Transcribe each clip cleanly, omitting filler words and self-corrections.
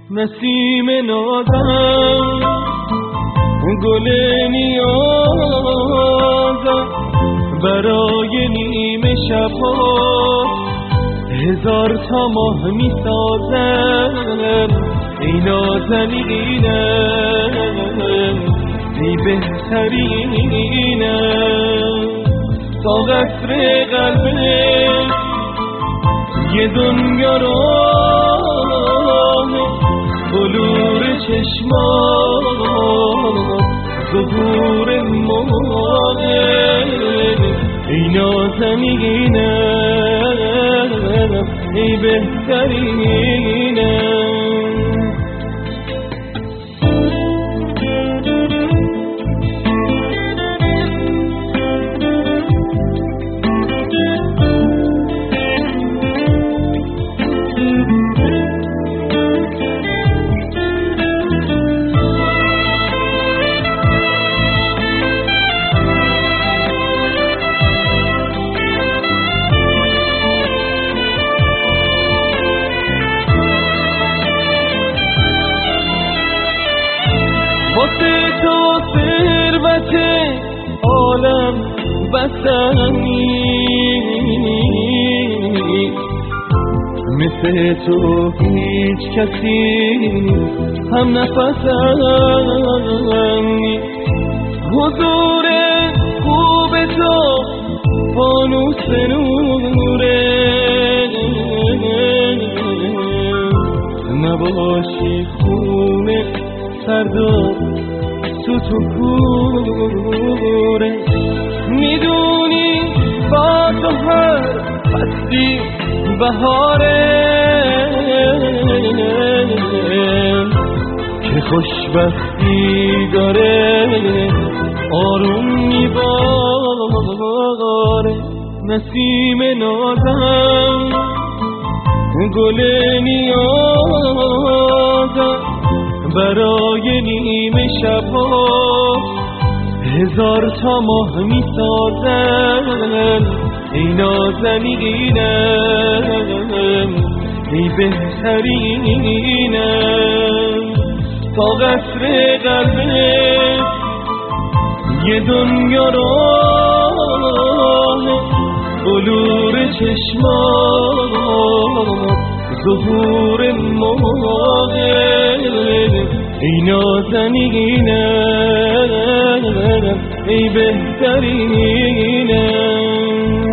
نسیم نازم گل نیازم برای نیمه شبها هزار تا ماه می سازم ای نازنینم ای بهترینم تا قصر قلبت یه دنیا راه بلور چشمات ظهور ماه ای نازنینم ای بهترینم واسه تو ثروت عالم بسنی مثل تو هیچ کسی هم نفسنی حضور خوب تو فانوس نوره نباشی خونه سردار تو کوره میدونی با تو هر فصلی بهاره که خوشبختی داره آروم میباره نسیم نازم گل نیازم برای نیمه شبها هزار تا ماه می سازم ای نازنینم ای بهترینم تا قصر قلبت یه دنیا راه بلور چشمات ظهور ماه ای نازنینم ای بهترینم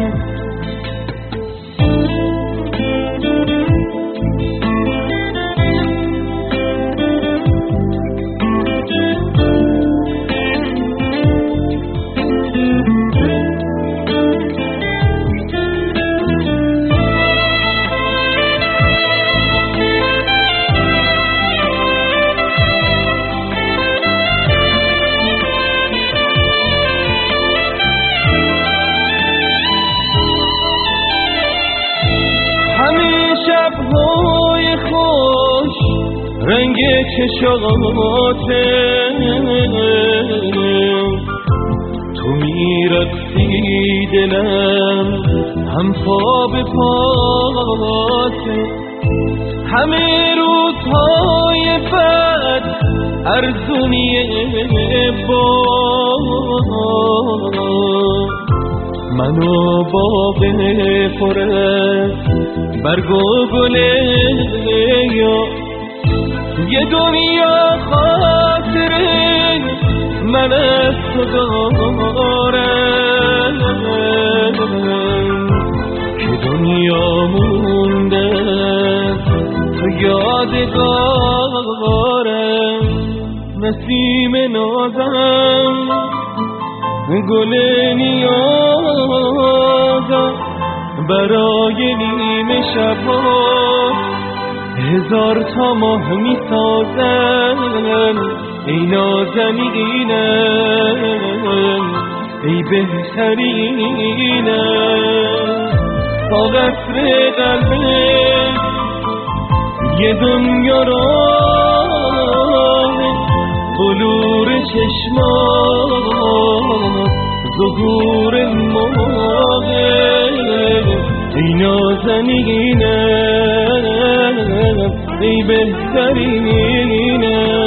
شب‌های خوش رنگ چشاته تو میرقصی دلم هم پا به پاته همه روزهای بد ارزونیه با منو باغ پرست برگ و گله یا یه دنیا خاطره من از تو دارم که دنیا مونده تو یادگارم نسیم نازم گل نیازم برای نیمه شبها هزار تا ماه می سازم ای نازنینم ای بهترینم تا قصر قلبت یه دنیا راه بلور چشمات ظهور ماه ای نازنینم ای بهترینه